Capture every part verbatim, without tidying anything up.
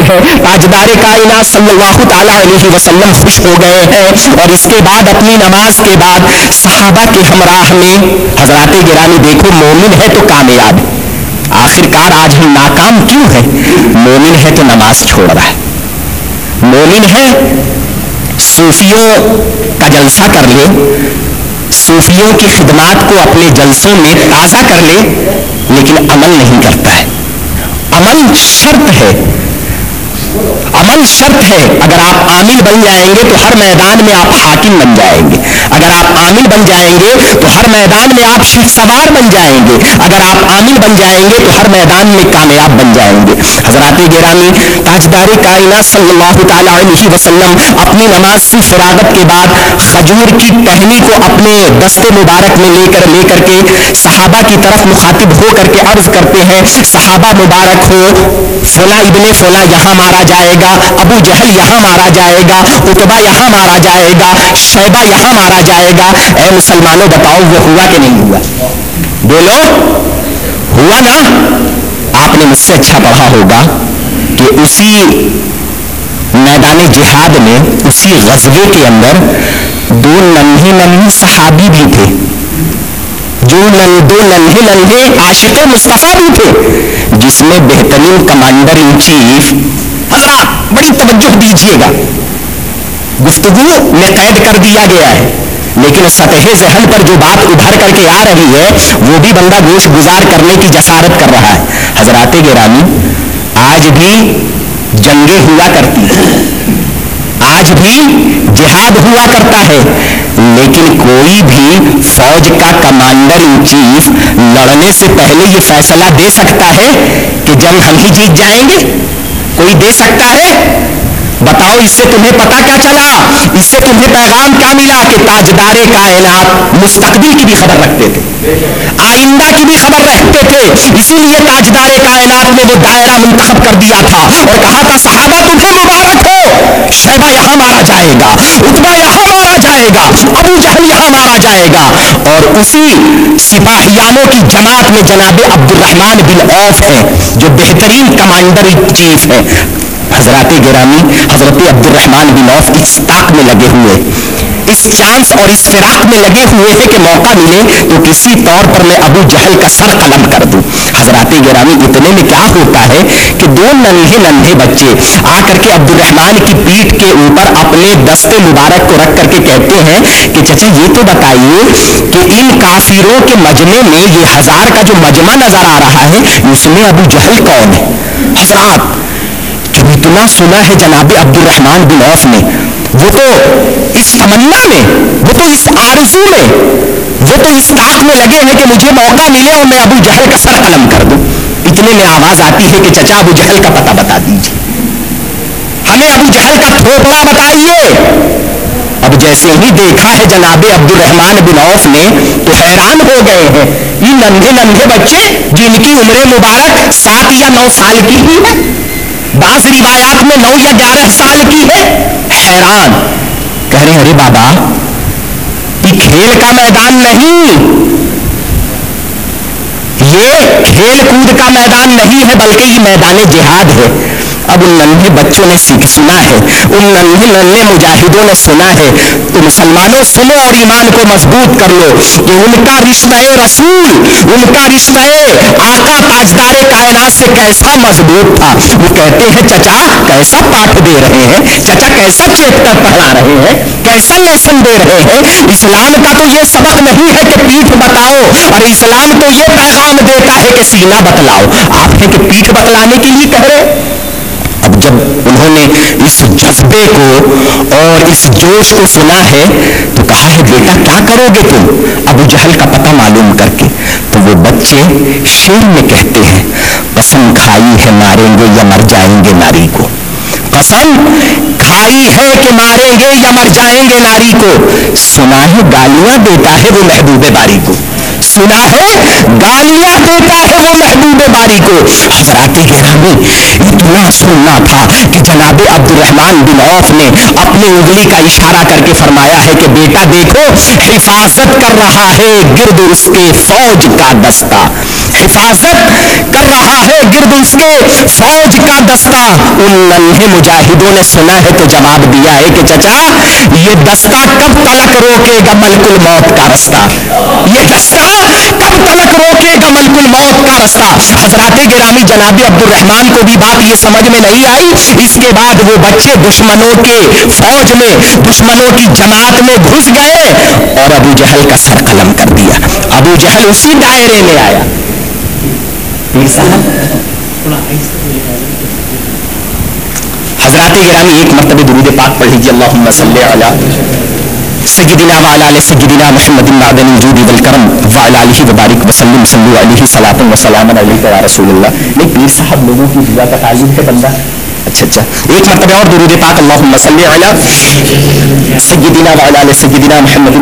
ہے تاجدار کائنات صلی اللہ تعالیٰ علیہ وسلم خوش ہو گئے ہیں، اور اس کے بعد اپنی نماز کے بعد صحابہ کے ہمراہ میں حضرات گرامی دیکھو مومن ہے تو کامیاب ہے، آخر کار آج ہم ناکام کیوں ہیں؟ مومن ہے تو نماز چھوڑ رہا ہے، مومن ہے صوفیوں کا جلسہ کر لے، صوفیوں کی خدمات کو اپنے جلسوں میں تازہ کر لے، لیکن عمل نہیں کرتا ہے۔ عمل شرط ہے، عمل شرط ہے۔ اگر آپ عامل بن جائیں گے تو ہر میدان میں آپ حاکم بن جائیں گے، اگر آپ عامل بن جائیں گے تو ہر میدان میں آپ شیخ سوار بن جائیں گے، اگر آپ عامل بن جائیں گے تو ہر میدان میں کامیاب بن جائیں گے۔ حضرات گرامی تاجدار کائنات صلی اللہ تعالیٰ علیہ وسلم اپنی نماز سے فراغت کے بعد کھجور کی ٹہنی کو اپنے دست مبارک میں لے کر لے کر کے صحابہ کی طرف مخاطب ہو کر کے عرض کرتے ہیں، صحابہ مبارک ہو، فلاں ابن فلاں یہاں مارا جائے گا، ابو جہل یہاں مارا جائے گا، عتبہ یہاں مارا جائے گا، شیبہ یہاں مارا جائے گا۔ اے مسلمانوں بتاؤ وہ ہوا کہ نہیں ہوا؟ بولو ہوا نا؟ آپ نے مجھ سے اچھا پڑھا ہوگا کہ اسی میدان جہاد میں، اسی غزوے کے اندر دو ننھے ننھے صحابی بھی تھے، جو دو ننھے ننھے عاشق مصطفیٰ بھی تھے، جس میں بہترین کمانڈر ان چیف، حضرات بڑی توجہ دیجیے گا، گفتگو میں قید کر دیا گیا ہے، لیکن سطح ذہن پر جو بات ابھر کر کے آ رہی ہے وہ بھی بندہ گوش گزار کرنے کی جسارت کر رہا ہے۔ حضرات گرامی آج بھی جنگیں ہوا کرتی ہیں، آج بھی جہاد ہوا کرتا ہے، لیکن کوئی بھی فوج کا کمانڈر ان چیف لڑنے سے پہلے یہ فیصلہ دے سکتا ہے کہ جنگ ہم ہی جیت جائیں گے؟ کوئی دے سکتا ہے؟ بتاؤ اس سے تمہیں پتا کیا چلا؟ اس سے تمہیں پیغام کیا ملا؟ کہ تاجدار کائنات مستقبل کی بھی خبر رکھتے تھے، آئندہ کی بھی خبر رکھتے تھے، اسی لیے تاجدار کائنات نے وہ دائرہ منتخب کر دیا تھا اور کہا تھا صحابہ تمہیں مبارک ہو، شیبہ یہاں مارا جائے گا، عتبہ یہاں مارا جائے گا، ابو جہل یہاں مارا جائے گا۔ اور اسی سپاہیانوں کی جماعت میں جناب عبد الرحمن بن عوف ہیں جو بہترین کمانڈر ان چیف ہیں۔ حضرات گرامی حضرت عبد الرحمن بن عوف اس طاق میں لگے ہوئے، اس چانس اور اس فراق میں لگے ہوئے ہیں کہ موقع ملے تو کسی طور پر میں ابو جہل کا سر قلم کر دوں۔ حضرات گرامی اتنے میں کیا ہوتا ہے کہ دو ننھے ننھے بچے آ کر کے عبد الرحمن کی پیٹھ کے اوپر اپنے دست مبارک کو رکھ کر کے کہتے ہیں کہ چچا یہ تو بتائیے کہ ان کافروں کے مجمع میں یہ ہزار کا جو مجمع نظر آ رہا ہے اس میں ابو جہل کون ہے؟ حضرات جب اتنا سنا ہے جناب عبد الرحمن بن عوف نے، وہ تو اس تمنا میں، وہ تو اس آرزو میں، وہ تو اس طاق میں لگے ہیں کہ مجھے موقع ملے اور میں ابو جہل کا سر قلم کر دوں۔ اتنے میں آواز آتی ہے کہ چچا ابو جہل کا پتہ بتا دیجیے، ہمیں ابو جہل کا تھوپڑا بتائیے۔ اب جیسے ہی دیکھا ہے جناب عبد الرحمن بن عوف نے تو حیران ہو گئے ہیں، یہ ننھے ننھے بچے جن کی عمر مبارک سات یا نو سال کی ہی ہے، بعض روایات میں نو یا گیارہ سال کی ہے، حیران کہہ رہے ارے بابا یہ کھیل کا میدان نہیں، یہ کھیل کود کا میدان نہیں ہے، بلکہ یہ میدان جہاد ہے۔ اب ان ننھے بچوں نے سنا ہے، ان ننھے ننھے مجاہدوں نے سنا ہے، تو مسلمانوں سنو اور ایمان کو مضبوط کر لو کہ ان کا رشتہ رسول، ان کا رشتہ آقا تاجدار کائنات سے کیسا مضبوط تھا۔ وہ کہتے ہیں چچا کیسا پاٹھ دے رہے ہیں، چچا کیسا چیپٹر پڑھا رہے ہیں، کیسا لیسن دے رہے ہیں۔ اسلام کا تو یہ سبق نہیں ہے کہ پیٹھ بتاؤ، اور اسلام تو یہ پیغام دیتا ہے کہ سینہ بتلاؤ۔ آپ ہیں کہ پیٹھ بتلانے کے لیے کہہ رہے۔ اب جب انہوں نے اس جذبے کو اور اس جوش کو سنا ہے تو کہا ہے بیٹا کیا کرو گے تم ابو جہل کا پتہ معلوم کر کے؟ تو وہ بچے شعر میں کہتے ہیں قسم کھائی ہے ماریں گے یا مر جائیں گے ناری کو، قسم کھائی ہے کہ ماریں گے یا مر جائیں گے ناری کو، سنا ہے گالیاں دیتا ہے وہ محبوب باری کو، سنا ہے گالیاں دیتا ہے وہ محبوب باری کو۔ حضرات گرامی اتنا سننا تھا کہ جناب عبد الرحمن بن عوف نے اپنی انگلی کا اشارہ کر کے فرمایا ہے کہ بیٹا دیکھو حفاظت کر رہا ہے گرد اس کے فوج کا دستہ۔ حفاظت کر رہا ہے گرد اس کے فوج کا دستہ. ان ننھے مجاہدوں نے سنا ہے تو جواب دیا ہے کہ چچا یہ دستہ کب تلک روکے گا ملک الموت کا رستہ, یہ دستہ کب تلک روکے گا ملک الموت کا رستہ. حضرات گرامی جناب عبد الرحمان کو بھی بات یہ سمجھ میں نہیں آئی. اس کے بعد وہ بچے دشمنوں کے فوج میں, دشمنوں کی جماعت میں گھس گئے اور ابو جہل کا سر قلم کر دیا. ابو جہل اسی دائرے میں آیا. حضرات گرامی ایک مرتبہ درود پاک پڑھ لیجیے, اللہم صلی علی سیدنا وعلی آل سیدنا محمد معدن الجود والکرم وعلی آلہ وبارک وسلم صلو علیہ صلاۃ و سلام علیک یا رسول اللہ. نہیں پیر صاحب لوگوں کی دعا کا تعلیم ہے بندہ. اچھا اچھا ایک مرتبہ اور درود پاک, اللہم صلی علی سیدنا وعلی آل سیدنا محمد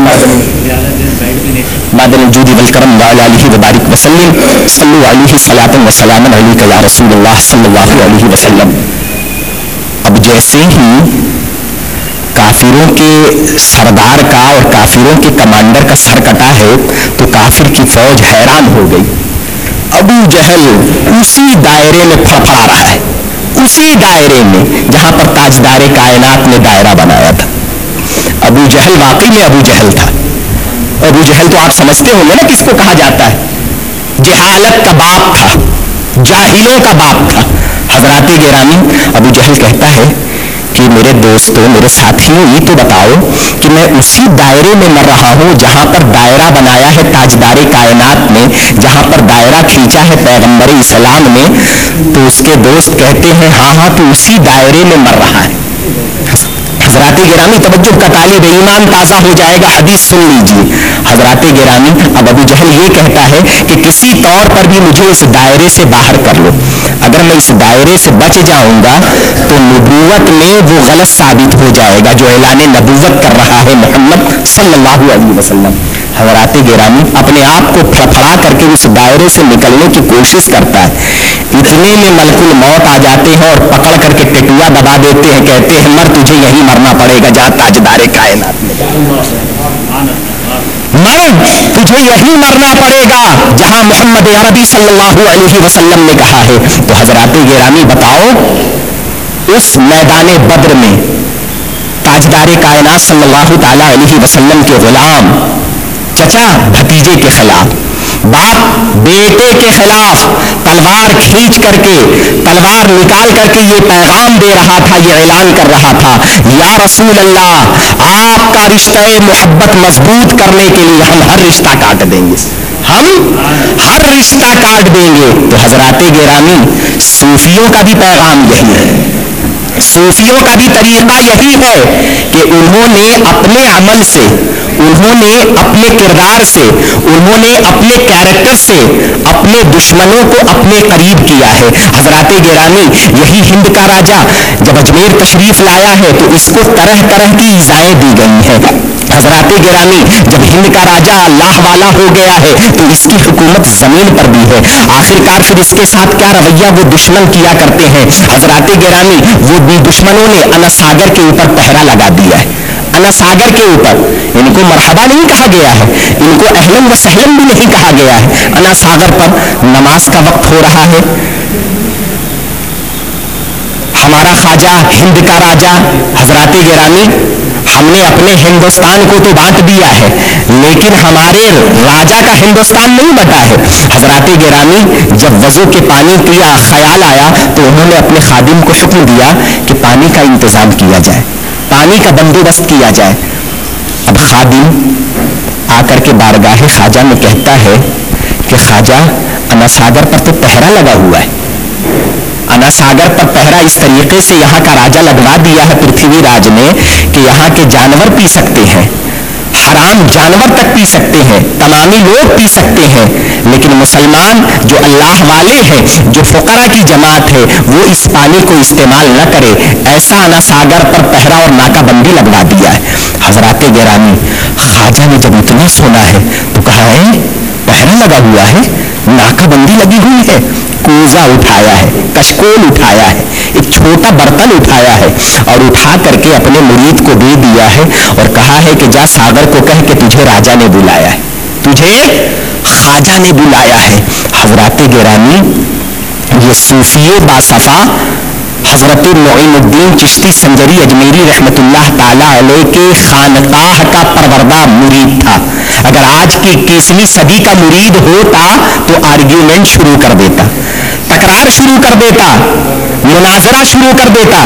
معدن الجود والکرم وعلی آلہ وبارک وسلم صلو علیہ صلاۃ و سلام علیک یا رسول اللہ صلی اللہ علیہ وسلم. اب جیسے ہی کافروں کے سردار کا اور کافروں کے کمانڈر کا سر کٹا ہے تو کافر کی فوج حیران ہو گئی. ابو جہل اسی دائرے میں پھڑپڑا رہا ہے, اسی دائرے میں جہاں پر تاجدار کائنات نے دائرہ بنایا تھا. ابو جہل واقعی میں ابو جہل تھا. ابو جہل تو آپ سمجھتے ہوں گے نا کس کو کہا جاتا ہے, جہالت کا باپ تھا, جاہلوں کا باپ تھا. حضرات گرامی ابو جہل کہتا ہے کہ میرے دوستوں, میرے ساتھیوں, یہ تو بتاؤ کہ میں اسی دائرے میں مر رہا ہوں جہاں پر دائرہ بنایا ہے تاجدار کائنات نے, جہاں پر دائرہ کھینچا ہے پیغمبر اسلام نے. تو اس کے دوست کہتے ہیں ہاں ہاں تو اسی دائرے میں مر رہا ہے. حضرات گرامی توجہ کا طالب ایمان تازہ ہو جائے گا, حدیث سن لیجیے. حضرات گرامی اب ابو جہل یہ کہتا ہے کہ کسی طور پر بھی مجھے اس دائرے سے باہر کر لو, اگر میں اس دائرے سے بچ جاؤں گا تو نبوت میں وہ غلط ثابت ہو جائے گا جو اعلان نبوت کر رہا ہے محمد صلی اللہ علیہ وسلم. حضرات گرامی اپنے آپ کو پھڑپھڑا کر کے اس دائرے سے نکلنے کی کوشش کرتا ہے. اتنے میں ملک الموت آ جاتے ہیں اور پکڑ کر کے ٹٹوا دبا دیتے ہیں, کہتے ہیں مر تجھے یہی مرنا پڑے گا جہاں تاجدار کائنات میں, مر تجھے یہی مرنا پڑے گا جہاں محمد عربی صلی اللہ علیہ وسلم نے کہا ہے. تو حضرات گرامی بتاؤ اس میدان بدر میں تاجدار کائنات صلی اللہ تعالی علیہ وسلم کے غلام چچا بھتیجے کے خلاف, باپ بیٹے کے خلاف تلوار کھینچ کر کے, تلوار نکال کر کے یہ پیغام دے رہا تھا, یہ اعلان کر رہا تھا یا رسول اللہ آپ کا رشتہ محبت مضبوط کرنے کے لیے ہم ہر رشتہ کاٹ دیں گے, ہم ہر رشتہ کاٹ دیں گے. تو حضرات گرامی صوفیوں کا بھی پیغام یہی ہے, صوفیوں کا بھی طریقہ یہی ہے کہ انہوں نے اپنے عمل سے, انہوں نے اپنے کردار سے, انہوں نے اپنے کیریکٹر سے اپنے دشمنوں کو اپنے قریب کیا ہے. حضرات گرامی یہی ہند کا راجا جب اجمیر تشریف لایا ہے تو اس کو طرح طرح کی ایذائیں دی گئی ہیں. حضرات گرامی جب ہند کا راجا اللہ والا ہو گیا ہے تو اس کی حکومت زمین پر بھی ہے. آخرکار پھر اس کے ساتھ کیا رویہ وہ دشمن کیا کرتے ہیں. حضرات گرامی وہ بھی دشمنوں نے انا ساگر کے اوپر پہرا لگا دیا ہے. انا ساگر کے اوپر ان کو مرحبا نہیں کہا گیا ہے, ان کو اہلن و سہلن بھی نہیں کہا گیا ہے. انا ساگر پر نماز کا وقت ہو رہا ہے. ہمارا خواجہ ہند کا راجا, حضرات گرامی ہم نے اپنے ہندوستان کو تو بانٹ دیا ہے لیکن ہمارے راجا کا ہندوستان نہیں بٹا ہے. حضرات گرامی جب وضو کے پانی پیا خیال آیا تو انہوں نے اپنے خادم کو حکم دیا کہ پانی کا انتظام کیا جائے, پانی کا بندوبست کیا جائے. اب خادم آ کر کے بارگاہ خواجہ میں کہتا ہے کہ خواجہ انا ساگر پر تو پہرا لگا ہوا ہے, انا ساگر پر پہرا اس طریقے سے یہاں کا راجا لگوا دیا ہے پرتھوی راج نے کہ یہاں کے جانور پی سکتے ہیں, حرام جانور تک پی سکتے ہیں, تمامی لوگ پی سکتے ہیں, لیکن مسلمان جو اللہ والے ہیں, جو فقراء کی جماعت ہے, وہ اس پانی کو استعمال نہ کرے. ایسا انا ساگر پر پہرا اور ناکہ بندی لگوا دیا ہے. حضرات گرامی خواجہ نے جب اتنا سنا ہے تو کہا ہے پہرا لگا ہوا ہے, ناکہ بندی لگی ہوئی ہے, کوزہ اٹھایا ہے, کشکول اٹھایا ہے, ایک چھوٹا برتن اٹھایا ہے اور اٹھا کر کے اپنے مرید کو دے دیا ہے اور کہا ہے کہ جا ساگر کو کہہ کہ تجھے راجا نے بلایا ہے, تجھے خواجہ نے بلایا ہے. حضرات گرامی یہ صوفی باصفا حضرت معین الدین چشتی سنجری اجمیری رحمت اللہ تعالی علیہ کے خانقاہ کا پروردہ مرید تھا. اگر آج کی اکیسویں صدی کا مرید ہوتا تو آرگیومنٹ شروع کر دیتا, تکرار شروع کر دیتا, مناظرہ شروع کر دیتا.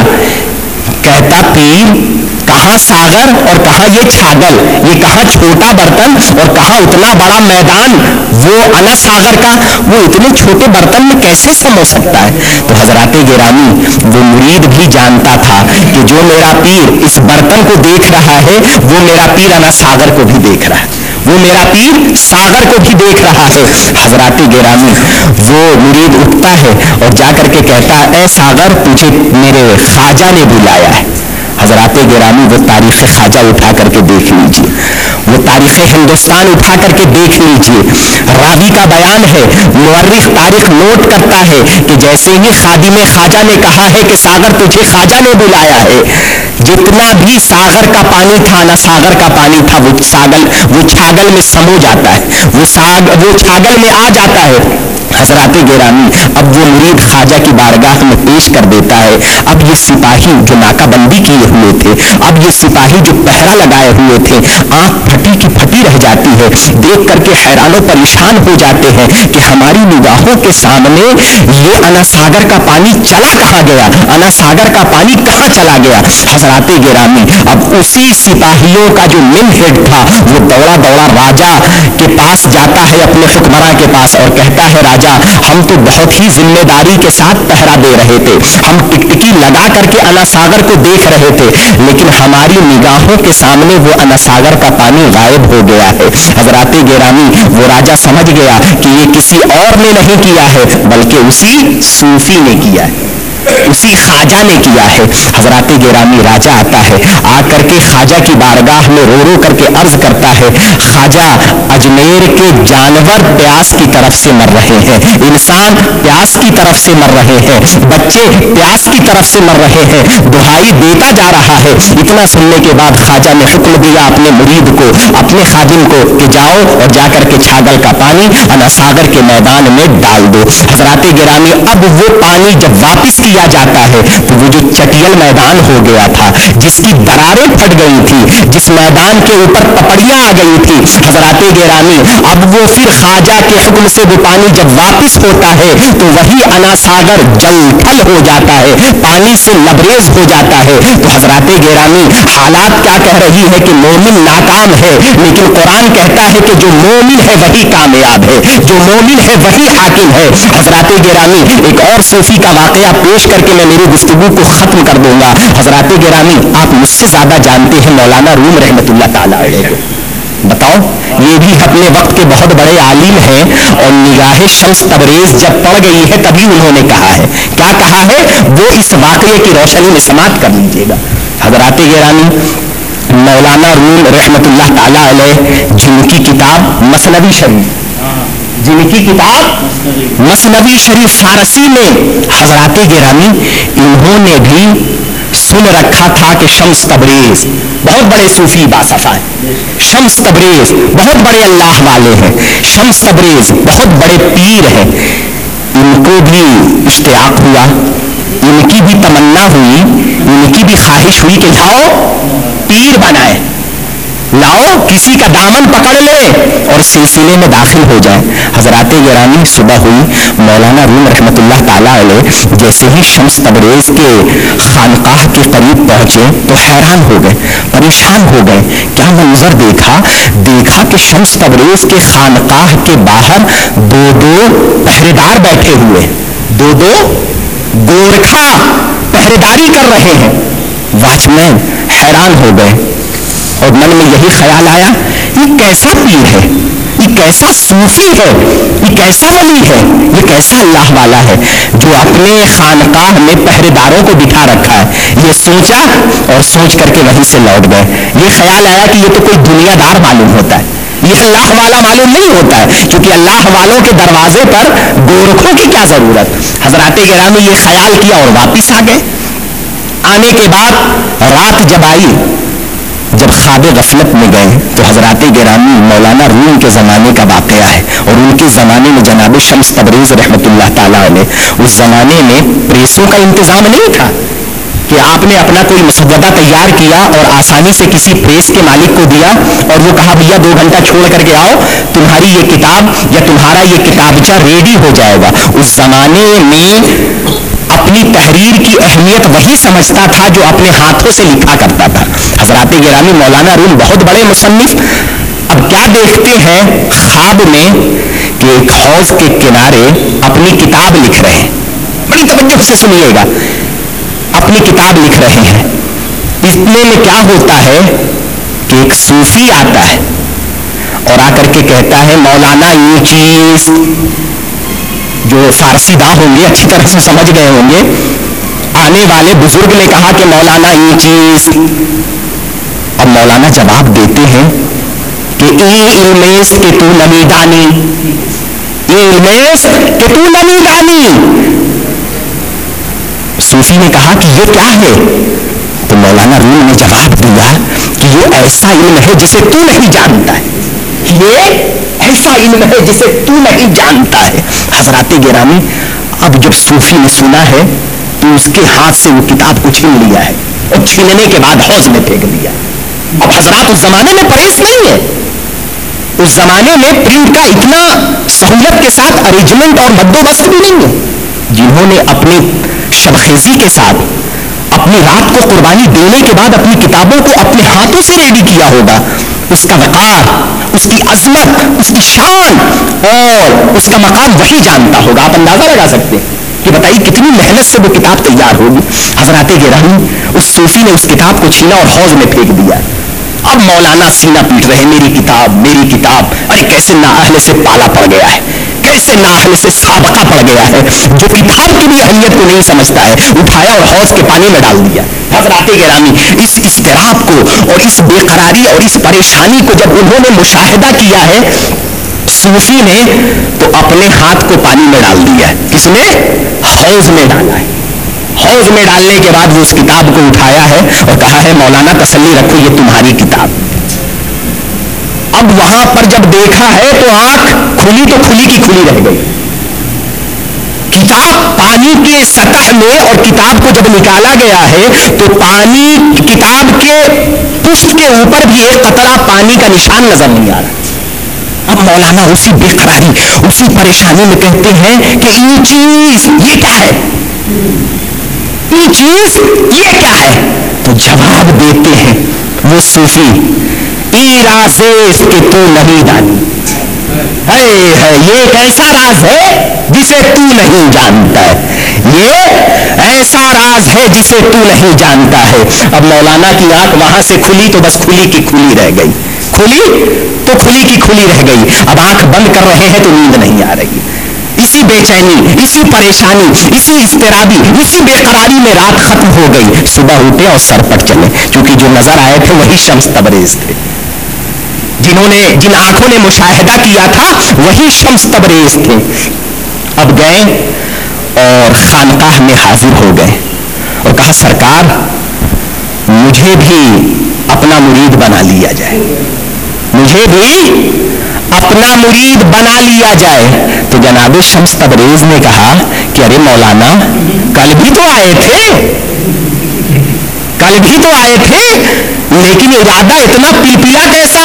کہتا پیر کہاں ساغر اور کہاں یہ چھاگل, یہ کہاں چھوٹا برتن اور کہاں اتنا بڑا میدان, وہ انا ساغر کا وہ اتنے چھوٹے برتن میں کیسے سم ہو سکتا ہے. تو حضرات گرامی وہ مرید بھی جانتا تھا کہ جو میرا پیر اس برتن کو دیکھ رہا ہے وہ میرا پیر انا ساغر کو بھی دیکھ رہا ہے, وہ میرا پیر ساغر کو بھی دیکھ رہا ہے. حضرات گرامی وہ مرید اٹھتا ہے اور جا کر کے کہتا اے ساغر تجھے میرے خواجہ نے بلایا ہے. حضرات گرامی وہ تاریخ خواجہ اٹھا کر کے دیکھ لیجئے, وہ تاریخ ہندوستان اٹھا کر کے دیکھ لیجئے. راوی کا بیان ہے, مورخ تاریخ نوٹ کرتا ہے کہ جیسے ہی خادم خواجہ نے کہا ہے کہ ساغر تجھے خواجہ نے بلایا ہے, جتنا بھی ساغر کا پانی تھا نا ساغر کا پانی تھا وہ ساگل وہ چھاگل میں سمو جاتا ہے, وہ ساگ وہ چھاگل میں آ جاتا ہے. حضرات گرامی اب وہ مرید خواجہ کی بارگاہ میں پیش کر دیتا ہے. اب یہ سپاہی جو ناکہ بندی کیے ہوئے تھے, اب یہ سپاہی جو پہرا لگائے ہوئے تھے, آنکھ پھٹی کی پھٹی رہ جاتی ہے, دیکھ کر کے حیران و پریشان ہو جاتے ہیں کہ ہماری نگاہوں کے سامنے یہ انا ساگر کا پانی چلا کہاں گیا, انا ساگر کا پانی کہاں چلا گیا. حضرات گرامی اب اسی سپاہیوں کا جو مین ہیڈ تھا وہ دوڑا دوڑا راجا کے پاس جاتا ہے, اپنے حکمراں کے پاس, اور کہتا ہے راجا ہم تو بہت ہی ذمہ داری کے ساتھ پہرا دے رہے تھے, ہم ٹکٹکی لگا کر کے انا ساگر کو دیکھ رہے تھے, لیکن ہماری نگاہوں کے سامنے وہ انا ساگر کا پانی غائب ہو گیا ہے. حضرات گرامی وہ راجا سمجھ گیا کہ یہ کسی اور نے نہیں کیا ہے بلکہ اسی صوفی نے کیا ہے, اسی خواجہ نے کیا ہے. حضرات گرامی راجا آتا ہے, آ کر کے خواجہ کی بارگاہ میں رو رو کر کے عرض کرتا ہے خواجہ اجمیر کے جانور پیاس کی طرف سے مر رہے ہیں, انسان پیاس کی طرف سے مر رہے ہیں, بچے پیاس کی طرف سے مر رہے ہیں, دہائی دیتا جا رہا ہے. اتنا سننے کے بعد خواجہ نے حکم دیا اپنے مرید کو, اپنے خادم کو کہ جاؤ اور جا کر کے چھاگل کا پانی انا ساگر کے میدان میں ڈال دو. حضرات گرامی اب وہ پانی جب واپس کیا جاتا ہے تو وہ جو چٹیل میدان ہو گیا تھا, جس کی دراریں پھٹ گئی تھی, جس میدان کے اوپر پپڑیاں آ گئی تھی, حضرات گرامی اب وہ پھر خواجہ کے حکم سے وہ پانی جب واپس ہوتا ہے تو وہی انا ساگر جل تھل ہو جاتا ہے, پانی سے لبریز ہو جاتا ہے. تو حضرات گرامی حالات کیا کہہ رہی ہے کہ مومن ناکام ہے, لیکن قرآن کہتا ہے کہ جو مومن ہے وہی کامیاب ہے, جو مومن ہے وہی حاکم ہے. حضرات گرامی ایک اور صوفی کا واقعہ پیش کر کے میں میری گفتگو کو ختم کر دوں گا. حضرات گرامی آپ مجھ سے زیادہ جانتے ہیں مولانا روم رحمت اللہ تعالی علیہ کو, بتاؤ یہ بھی اپنے وقت کے بہت بڑے عالم ہیں, اور نگاہ شمس تبریز جب پڑ گئی ہے تبھی انہوں نے کہا ہے, کیا کہا ہے وہ اس واقعے کی روشنی میں سماعت کر لیجیے گا. حضرات گرامی مولانا روم رحمت اللہ تعالی علیہ جن کی کتاب مثنوی شریف جن کی کتاب مثنوی شریف فارسی میں, حضرات گرامی انہوں نے بھی سن رکھا تھا کہ شمس تبریز بہت بڑے صوفی باصفا ہیں, شمس تبریز بہت بڑے اللہ والے ہیں, شمس تبریز بہت بڑے پیر ہیں. ان کو بھی اشتیاق ہوا, ان کی بھی تمنا ہوئی, ان کی بھی خواہش ہوئی کہ لاؤ پیر بنائے, لاؤ کسی کا دامن پکڑ لے اور سلسلے میں داخل ہو جائے. حضرات گرامی صبح ہوئی, مولانا روم رحمت اللہ تعالی علیہ جیسے ہی شمس تبریز کے خانقاہ کے قریب پہنچے تو حیران ہو گئے, پریشان ہو گئے. کیا منظر دیکھا, دیکھا کہ شمس تبریز کے خانقاہ کے باہر دو دو پہرےدار بیٹھے ہوئے, دو دو گورکھا پہرےداری کر رہے ہیں. واچ مین حیران ہو گئے اور من میں یہی خیال آیا یہ کیسا پیر ہے, یہ کیسا صوفی ہے, یہ کیسا ولی ہے, یہ کیسا اللہ والا ہے جو اپنے خانقاہ میں پہرے داروں کو بٹھا رکھا ہے. یہ سوچا اور سوچ کر کے وہیں سے لوٹ گئے. یہ خیال آیا کہ یہ تو کوئی دنیا دار معلوم ہوتا ہے, یہ اللہ والا معلوم نہیں ہوتا ہے, کیونکہ اللہ والوں کے دروازے پر گورکھوں کی کیا ضرورت. حضرات گرامی یہ خیال کیا اور واپس آ گئے. آنے کے بعد رات جب آئی, جب خواب غفلت میں گئے تو حضرات گرامی مولانا روم کے زمانے کا واقعہ ہے، اور ان کے زمانے میں جناب شمس تبریز رحمۃ اللہ تعالیٰ علیہ، اس زمانے میں پریسوں کا انتظام نہیں تھا کہ آپ نے اپنا کوئی مسودہ تیار کیا اور آسانی سے کسی پریس کے مالک کو دیا اور وہ کہا بھیا دو گھنٹہ چھوڑ کر کے آؤ تمہاری یہ کتاب یا تمہارا یہ کتابچہ ریڈی ہو جائے گا۔ اس زمانے میں اپنی تحریر کی اہمیت وہی سمجھتا تھا جو اپنے ہاتھوں سے لکھا کرتا تھا۔ حضرات گرامی مولانا روم بہت بڑے مصنف، اب کیا دیکھتے ہیں خواب میں کہ ایک حوض کے کنارے اپنی کتاب لکھ رہے ہیں، بڑی توجہ سے سنیے گا، اپنی کتاب لکھ رہے ہیں۔ اتنے میں کیا ہوتا ہے کہ ایک صوفی آتا ہے اور آ کر کے کہتا ہے مولانا یہ چیز، جو فارسی داں ہوں گے اچھی طرح سے سمجھ گئے ہوں گے، آنے والے بزرگ نے کہا کہ مولانا یہ چیز، اب مولانا جواب دیتے ہیں کہ ای علمیس کہ تو نمی دانی، ای علمیس کہ تو نمی دانی۔ صوفی نے کہا کہ یہ کیا ہے؟ تو مولانا روم نے جواب دیا کہ یہ ایسا علم ہے جسے تو نہیں جانتا ہے، یہ ایسا علم ہے جسے تو نہیں جانتا ہے۔ حضرات گرامی اب جب صوفی نے سنا ہے تو اس کے ہاتھ سے وہ کتاب کو چھین لیا ہے اور چھیننے کے بعد حوض میں پھینک دیا۔ اب حضرات اس زمانے میں پریس نہیں ہے، اس زمانے میں پرنٹ کا اتنا سہولت کے ساتھ ارینجمنٹ اور بندوبست بھی نہیں ہے۔ جنہوں نے اپنی شبخیزی کے ساتھ اپنی رات کو قربانی دینے کے بعد اپنی کتابوں کو اپنے ہاتھوں سے ریڈی کیا ہوگا، اس کا وقار، اس کی عظمت، اس کی شان اور اس کا مقام وہی جانتا ہوگا۔ آپ اندازہ لگا سکتے ہیں کہ بتائیے کتنی محنت سے وہ کتاب تیار ہوگی۔ حضرات گرامی اس صوفی نے اس کتاب کو چھینا اور حوض میں پھینک دیا۔ اب مولانا سینہ پیٹ رہے، میری کتاب میری کتاب، ارے کیسے نااہل سے پالا پڑ گیا ہے، کیسے نااہل سے سابقہ پڑ گیا ہے، جو کتاب کی بھی اہمیت کو نہیں سمجھتا ہے، اٹھایا اور حوض کے پانی میں ڈال دیا۔ حضرات گرامی اس اضطراب کو اور اس بے قراری اور اس پریشانی کو جب انہوں نے مشاہدہ کیا ہے صوفی نے، تو اپنے ہاتھ کو پانی میں ڈال دیا ہے۔ کس نے؟ حوض میں ڈالا ہے۔ حوض میں ڈالنے کے بعد وہ اس کتاب کو اٹھایا ہے اور کہا ہے مولانا تسلی رکھو یہ تمہاری کتاب۔ اب وہاں پر جب دیکھا ہے تو آنکھ کھلی تو کھلی کی کھلی رہ گئی۔ کتاب پانی کے سطح میں، اور کتاب کو جب نکالا گیا ہے تو پانی کتاب کے پشت کے اوپر بھی ایک قطرہ پانی کا نشان نظر نہیں آ رہا۔ اب مولانا اسی بے قراری اسی پریشانی میں کہتے ہیں کہ یہ چیز یہ کیا ہے، یہ چیز یہ کیا ہے؟ تو جواب دیتے ہیں وہ صوفی، ای رازیس کہ تو نہیں جانی، ہے یہ ایک ایسا راز ہے جسے تو نہیں جانتا ہے، یہ ایسا راز ہے جسے تو نہیں جانتا ہے۔ اب مولانا کی آنکھ وہاں سے کھلی تو بس کھلی کی کھلی رہ گئی، کھلی تو کھلی کی کھلی رہ گئی۔ اب آنکھ بند کر رہے ہیں تو نیند نہیں آ رہی، اسی بے چینی، اسی پریشانی، اسی اضطرابی، اسی بے قراری میں رات ختم ہو گئی۔ صبح اٹھے اور سر پٹ چلے، کیونکہ جو نظر آئے تھے وہی شمس تبریز تھے، جنہوں نے جن آنکھوں نے مشاہدہ کیا تھا وہی شمس تبریز تھے۔ اب گئے اور خانقاہ میں حاضر ہو گئے اور کہا سرکار مجھے بھی اپنا مرید بنا لیا جائے، مجھے بھی اپنا مرید بنا لیا جائے۔ تو جناب شمس تبریز نے کہا کہ ارے مولانا کل بھی تو آئے تھے، کل بھی تو آئے تھے، لیکن ارادہ اتنا پلپلا کیسا،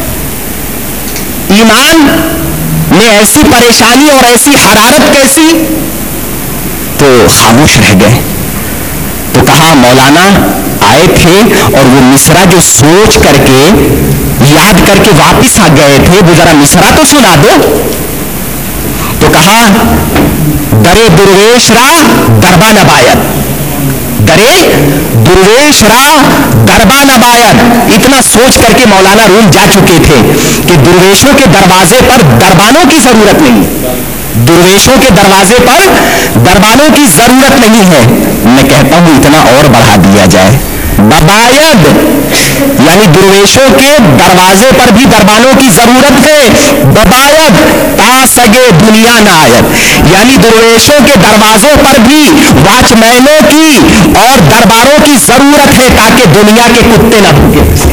ایمان میں ایسی پریشانی اور ایسی حرارت کیسی؟ تو خاموش رہ گئے۔ تو کہا مولانا آئے تھے اور وہ مصرع جو سوچ کر کے یاد کر کے واپس آ گئے تھے وہ ذرا مصرع تو سنا دو۔ تو کہا درے درویش را دربا نباید، درے درویش را دربا نباید۔ اتنا سوچ کر کے مولانا روم جا چکے تھے کہ درویشوں کے دروازے پر دربانوں کی ضرورت نہیں، درویشوں کے دروازے پر دربانوں کی ضرورت نہیں ہے۔ میں کہتا ہوں اتنا اور بڑھا دیا جائے، بباید یعنی درویشوں کے دروازے پر بھی دربانوں کی ضرورت ہے، بباید تا سگے دنیا نہ آیت، یعنی درویشوں کے دروازوں پر بھی واچ مینوں کی اور درباروں کی ضرورت ہے تاکہ دنیا کے کتے نہ بھوکے۔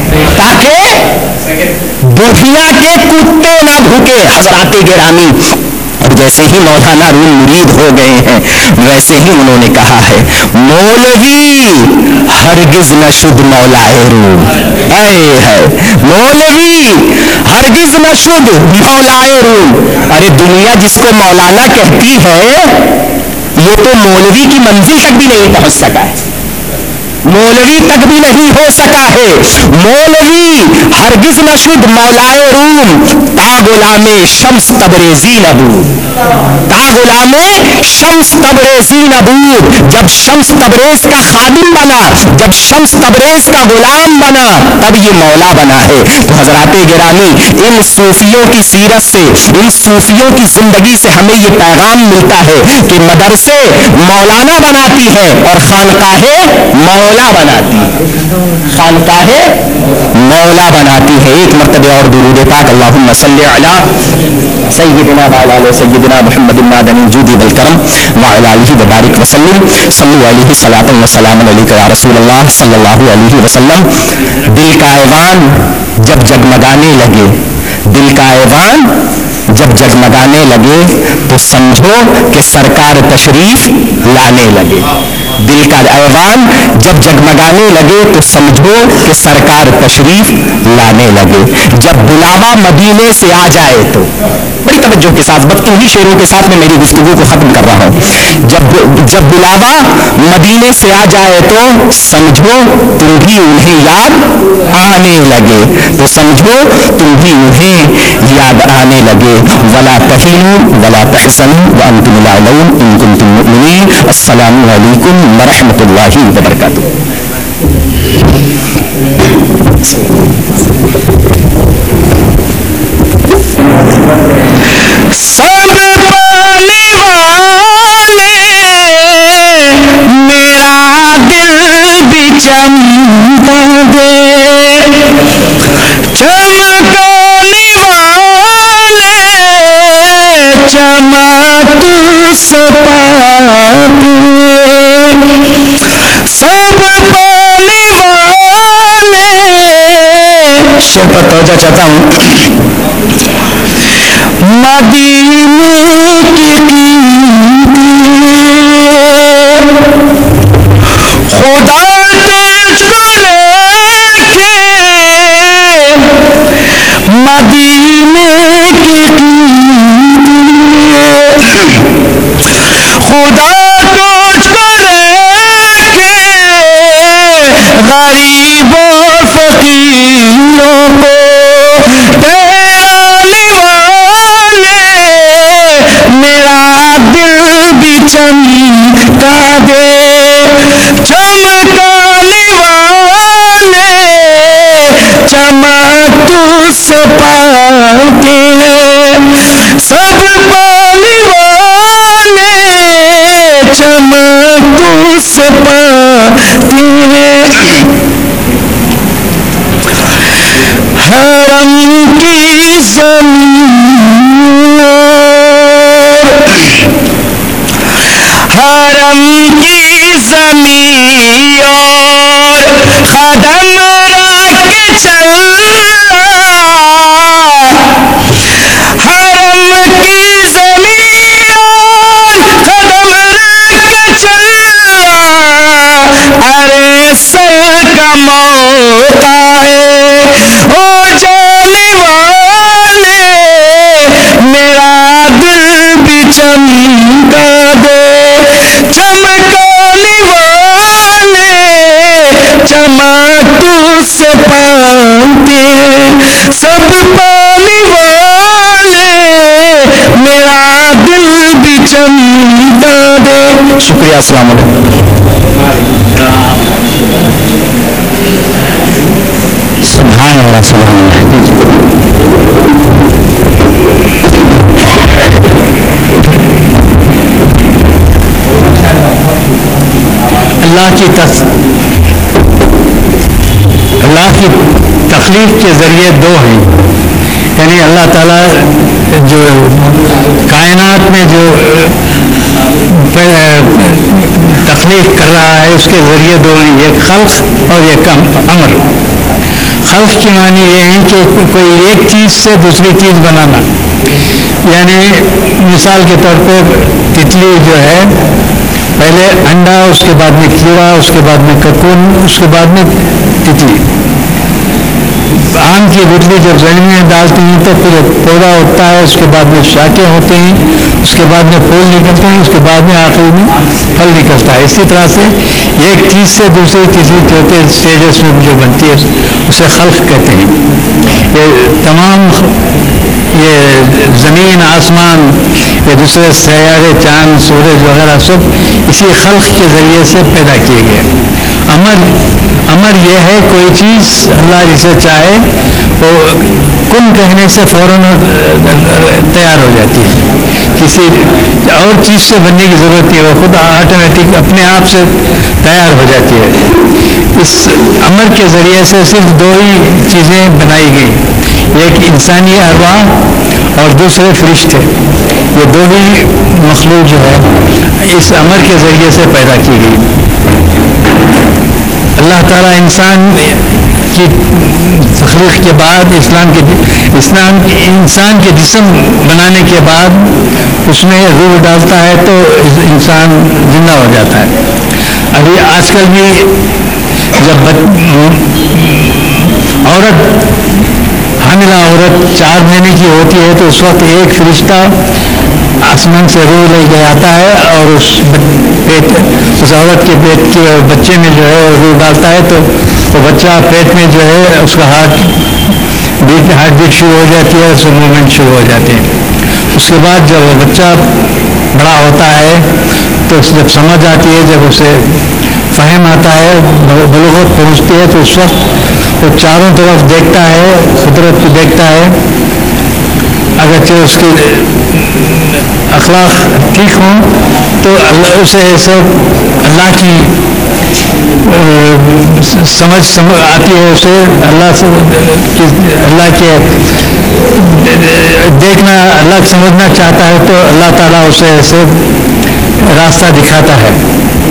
تاکہ بوڑھیا کے کتے نہ بھوکے. حضرات گرامی اب جیسے ہی مولانا روم مرید ہو گئے ہیں ویسے ہی انہوں نے کہا ہے مولوی ہرگز نہ شد مولائے روم. اے ہے مولوی ہرگز نہ شد مولائے روم. ارے دنیا جس کو مولانا کہتی ہے یہ تو مولوی کی منزل تک بھی نہیں پہنچ سکا ہے, مولوی تک بھی نہیں ہو سکا ہے. مولوی ہرگز نہ شد مولائے روم تا غلام شمس تبریزی نبود. تا غلام شمس تبریزی نبود. جب شمس تبریز کا خادم بنا, جب شمس تبریز کا غلام بنا تب یہ مولا بنا ہے. تو حضرات گرامی ان صوفیوں کی سیرت سے, ان صوفیوں کی زندگی سے ہمیں یہ پیغام ملتا ہے کہ مدرسے مولانا بناتی ہے اور خانقاہیں مولا بناتی ہے, خانقاہیں مولا بناتی ہے. ایک مرتبہ اور درود پاک اللہم صلی علی سیدنا وعلی آل سیدنا محمد المعدنی الجود والکرم وعلی آلہ وبارک وسلم. صلو علیہ صلاۃ و سلام علیک یا رسول اللہ صلی اللہ علیہ وسلم. دل کا ایوان جب جگمگانے لگے, دل کا ایوان جب جگمگانے لگے تو سمجھو کہ سرکار تشریف لانے لگے. دل کا ایوان جب جگمگانے لگے تو سمجھو کہ سرکار تشریف لانے لگے. جب بلاوا مدینے سے آ جائے تو, بڑی توجہ کے ساتھ بدتوں ہی شعروں کے ساتھ میں میری گفتگو کو ختم کر رہا ہوں. جب جب بلاوا مدینے سے آ جائے تو سمجھو تم بھی انہیں یاد آنے لگے, تو سمجھو تم بھی انہیں یاد آنے لگے. ولا تہینوا ولا تحزنوا وانتم الاعلون ان کنتم مؤمنین. السلام علیکم ورحمۃ اللہ وبرکاتہ. سب پانے والے میرا دل بھی چمکا دے, چمکانے والے چمک سے پاتے, سب پانے والے. شعر پر توجہ چاہتا ہوں. مدینے کی خدا تجھ کو لے کے, مدینے کی خدا تجھ کو لے کے غریب و فقیروں کو میرا دل بھی چمکا دے, چمکانے والے چمک تو سے پاتے ہیں, سب پانے والے چمک تو سے پاتے ہیں. حرم کی زمین, حرم کی زمین اور قدم رکھ کے چل, حرم کی زمین اور قدم رکھ کے چل, ارے سر کا موقع ہے او جانے والے, میرا دل بھی چمکا دے, چمکانے والے چمک تو سے پاتے ہیں, سب پانے والے میرا دل بھی چمکا دے. شکریہ. السلام علیکم. سبحان اللہ سبحان اللہ کی تس... اللہ کی تخلیق کے ذریعے دو ہیں, یعنی اللہ تعالیٰ جو کائنات میں جو تخلیق کر رہا ہے اس کے ذریعے دو ہیں, ایک خلق اور ایک امر. خلق کے معنی یہ ہیں کہ کوئی ایک چیز سے دوسری چیز بنانا، یعنی مثال کے طور پہ تتلی جو ہے پہلے انڈا، اس کے بعد میں کیڑا، اس کے بعد میں ککون، اس کے بعد میں تتلی۔ آم کی گٹلی جب زمین میں ڈالتی ہیں تو پھر پودا ہوتا ہے، اس کے بعد میں شاخیں ہوتے ہیں، اس کے بعد میں پھول نکلتے ہیں، اس کے بعد میں آخر میں پھل نکلتا ہے۔ اسی طرح سے ایک چیز سے دوسری تیسری چوتھے اسٹیجز میں جو بنتی ہے اسے خلق کہتے ہیں۔ یہ تمام یہ زمین، آسمان، یہ دوسرے سیارے، چاند، سورج وغیرہ سب اسی خلق کے ذریعے سے پیدا کیے گئے۔ امر امر یہ ہے کوئی چیز اللہ جسے چاہے وہ کن کہنے سے فوراً تیار ہو جاتی ہے، کسی اور چیز سے بننے کی ضرورت نہیں، وہ خود آٹومیٹک اپنے آپ سے تیار ہو جاتی ہے۔ اس امر کے ذریعے سے صرف دو ہی چیزیں بنائی گئی، ایک انسانی ارواح اور دوسرے فرشتے، یہ دو ہی مخلوق جو ہے اس امر کے ذریعے سے پیدا کی گئی۔ اللہ تعالیٰ انسان کی تخلیق کے بعد اسلام کے اسلام انسان کے جسم بنانے کے بعد اس میں روح ڈالتا ہے تو انسان زندہ ہو جاتا ہے۔ ابھی آج کل بھی جب عورت حاملہ عورت چار مہینے کی ہوتی ہے تو اس وقت ایک فرشتہ آسمان سے روح لے کے آتا ہے اور اس پیٹ اس عورت کے پیٹ کے بچے میں جو ہے روح ڈالتا ہے تو وہ بچہ پیٹ میں جو ہے اس کا ہارٹ بیٹ ہارٹ بیٹ شروع ہو جاتی ہے، اس کے موومنٹ شروع ہو جاتے ہیں۔ اس کے بعد جب وہ بچہ بڑا ہوتا ہے تو جب سمجھ آتی ہے، جب اسے فہم آتا ہے، بلوغت پہنچتی ہے تو اس وقت وہ چاروں طرف دیکھتا ہے، قدرت کو دیکھتا ہے، اگرچہ اس کے اخلاق ٹھیک ہوں تو اللہ اسے سب اللہ کی سمجھ سمجھ آتی ہے، اسے اللہ سے اللہ کے دیکھنا اللہ سمجھنا چاہتا ہے تو اللہ تعالیٰ اسے ایسے راستہ دکھاتا ہے۔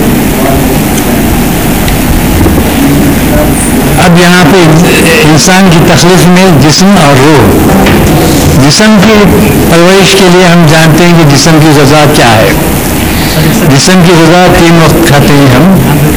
اب یہاں پہ انسان کی تخلیق میں جسم اور روح، جسم کی پرورش کے لیے ہم جانتے ہیں کہ جسم کی غذا کیا ہے۔ جسم کی غذا تین وقت کھاتے ہیں ہم،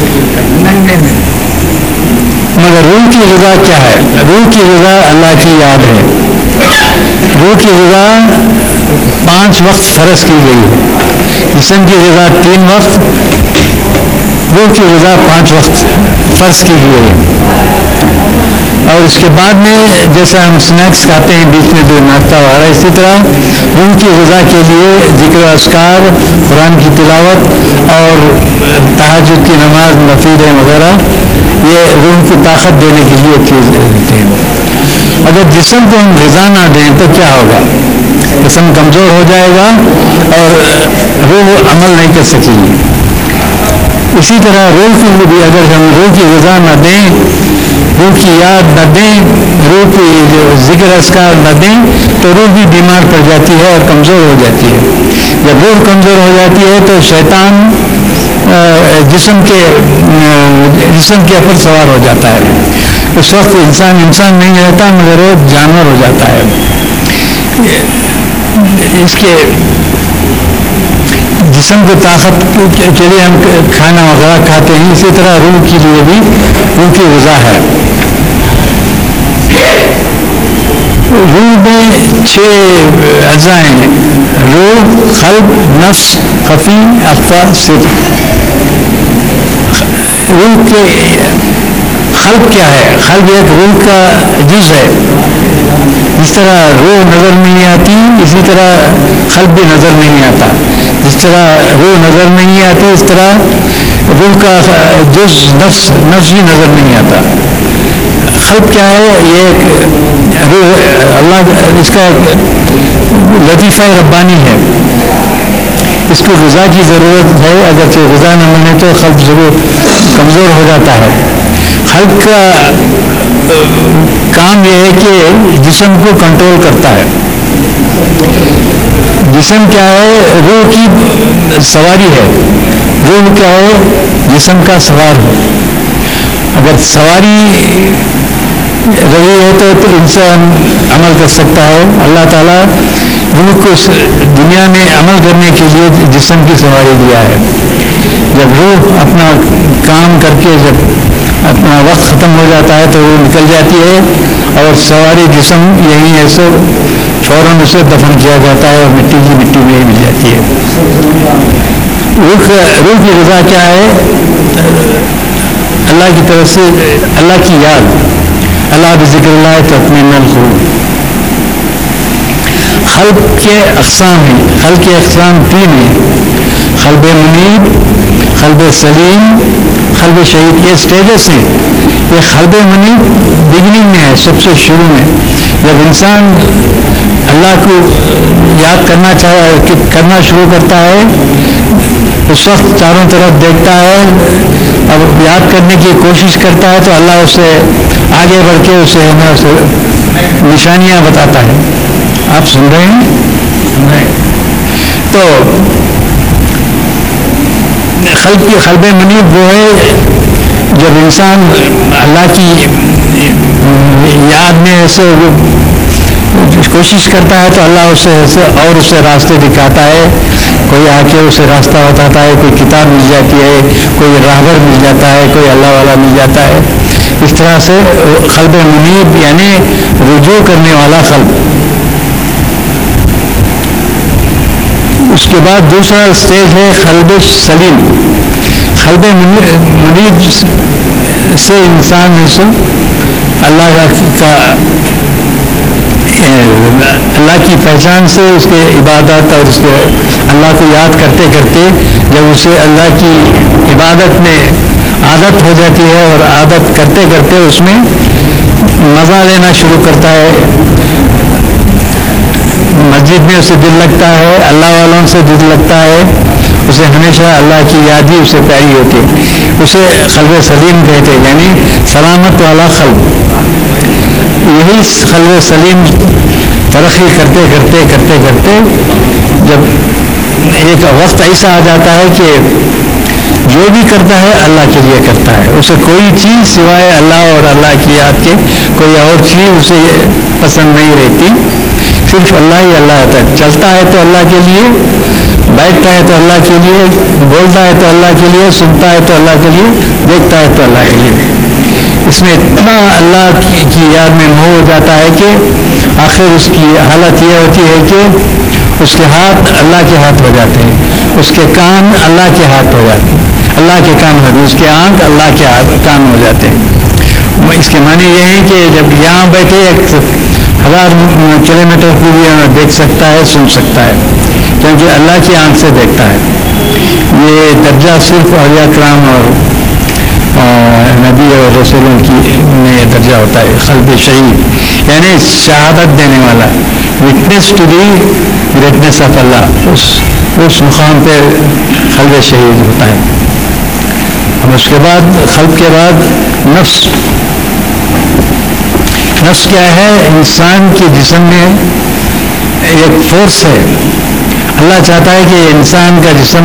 مگر روح کی غذا کیا ہے؟ روح کی غذا اللہ کی یاد ہے۔ روح کی غذا پانچ وقت فرض کی گئی ہے، جسم کی غذا تین وقت، روح کی غذا پانچ وقت فرض کی گئی ہے۔ اور اس کے بعد میں جیسا ہم سنیکس کھاتے ہیں بیچ میں جو ناشتہ وغیرہ، اسی طرح روح کی غذا کے لیے ذکر اذکار، قرآن کی تلاوت اور تہجد کی نماز، نفل وغیرہ یہ روح کی طاقت دینے کے لیے چیز دیتے ہیں۔ اگر جسم کو ہم غذا نہ دیں تو کیا ہوگا؟ جسم کمزور ہو جائے گا اور روح عمل نہیں کر سکے گی۔ اسی طرح روح کو بھی اگر ہم روح کی غذا نہ دیں، روح کی یاد نہ دیں، روح کی جو ذکر اذکار نہ دیں تو روح بھی بیمار پڑ جاتی ہے اور کمزور ہو جاتی ہے۔ جب روح کمزور ہو جاتی ہے تو شیطان جسم کے جسم کے اوپر سوار ہو جاتا ہے، اس وقت انسان انسان نہیں رہتا مگر وہ جانور ہو جاتا ہے۔ اس کے جسم کو طاقت کے لیے ہم کھانا وغیرہ کھاتے ہیں، اسی طرح روح کے لیے بھی روح کی غذا ہے۔ روح میں چھ اجزاء ہیں: روح، قلب، نفس، خفی، اخفی، سر۔ روح کے قلب کیا ہے؟ قلب ایک روح کا جز ہے۔ جس طرح روح نظر نہیں آتی اسی طرح قلب بھی نظر نہیں آتا، جس طرح روح نظر نہیں آتی اس طرح روح کا جز نفس نفس بھی نظر نہیں آتا۔ قلب کیا ہے؟ یہ ایک روح اللہ اس کا لطیفہ ربانی ہے، اس کو غذا کی ضرورت ہے، اگرچہ غذا نہ ملے تو قلب ضرور کمزور ہو جاتا ہے۔ قلب کا کام یہ ہے کہ جسم کو کنٹرول کرتا ہے۔ جسم کیا ہے؟ روح کی سواری ہے۔ روح کیا ہے؟ جسم کا سوار ہے۔ اگر سواری رہی ہے تو, تو انسان عمل کر سکتا ہے. اللہ تعالیٰ روح کو دنیا میں عمل کرنے کے لیے جسم کی سواری دیا ہے. جب روح اپنا کام کر کے جب اپنا وقت ختم ہو جاتا ہے تو وہ نکل جاتی ہے اور سواری جسم یہی ہے سو فوراً اسے دفن کیا جاتا ہے اور مٹی کی مٹی میں ہی مل جاتی ہے. روح روح کی غذا کیا ہے؟ اللہ کی طرف سے اللہ کی یاد. اللہ بذکر اللہ تطمئن القلوب. قلب کے اقسام ہیں. قلب کے اقسام تین ہیں: قلب منیب، قلب سلیم، قلب شہید. یہ اسٹیجز ہیں. یہ قلب منیب بگننگ میں ہے، سب سے شروع میں. جب انسان اللہ کو یاد کرنا چاہے کرنا شروع کرتا ہے اس وقت چاروں طرف دیکھتا ہے، اب یاد کرنے کی کوشش کرتا ہے تو اللہ اسے آگے بڑھ کے اسے ہمیں اسے نشانیاں بتاتا ہے. آپ سن رہے ہیں؟ تو قلب کی قلب منیب وہ ہے جب انسان اللہ کی یاد میں ایسے کوشش کرتا ہے تو اللہ اسے ایسے اور اسے راستے دکھاتا ہے. کوئی آ کے اسے راستہ بتاتا ہے، کوئی کتاب مل جاتی ہے، کوئی راہبر مل جاتا ہے، کوئی اللہ والا مل جاتا ہے. اس طرح سے قلب منیب یعنی رجوع کرنے والا قلب. اس کے بعد دوسرا اسٹیج ہے قلب سلیم. قلب منیب سے انسان سے اللہ کا اللہ کی پہچان سے اس کے عبادت اور اس کے اللہ کو یاد کرتے کرتے جب اسے اللہ کی عبادت میں عادت ہو جاتی ہے اور عادت کرتے کرتے اس میں مزہ لینا شروع کرتا ہے. مسجد میں اسے دل لگتا ہے، اللہ والوں سے دل لگتا ہے، اسے ہمیشہ اللہ کی یاد ہی اسے پیاری ہوتی ہے. اسے قلب سلیم کہتے ہیں، یعنی سلامت والا قلب. یہی قلب سلیم ترقی کرتے کرتے کرتے کرتے جب ایک وقت ایسا آ جاتا ہے کہ جو بھی کرتا ہے اللہ کے لیے کرتا ہے. اسے کوئی چیز سوائے اللہ اور اللہ کی یاد کے کوئی اور چیز اسے پسند نہیں رہتی. صرف اللہ ہی اللہ ہوتا ہے. چلتا ہے تو اللہ کے لیے، بیٹھتا ہے تو اللہ کے لیے، بولتا ہے تو اللہ کے لیے، سنتا ہے تو اللہ کے لیے، دیکھتا ہے تو اللہ کے لیے. اس میں اتنا اللہ کی یاد میں مو ہو جاتا ہے کہ آخر اس کی حالت یہ ہوتی ہے کہ اس کے ہاتھ اللہ کے ہاتھ ہو جاتے ہیں، اس کے کان اللہ کے ہاتھ ہو جاتے ہیں، اللہ کے کان ہوتے ہیں، اس کے آنکھ اللہ کے کان ہو جاتے ہیں. اس کے معنی یہ ہے کہ جب یہاں بیٹھے ایک ہزار کلو میٹر کو بھی دیکھ سکتا ہے، سن سکتا ہے، کیونکہ اللہ کی آنکھ سے دیکھتا ہے. یہ درجہ صرف اولیاء کرام اور نبی اور رسولوں کی میں یہ درجہ ہوتا ہے. قلب شہید یعنی شہادت دینے والا، witness to the greatness of Allah. اس اس مقام پہ قلب شہید ہوتا ہے. اور اس کے بعد قلب کے بعد نفس. نفس کیا ہے؟ انسان کے جسم میں ایک فورس ہے. اللہ چاہتا ہے کہ انسان کا جسم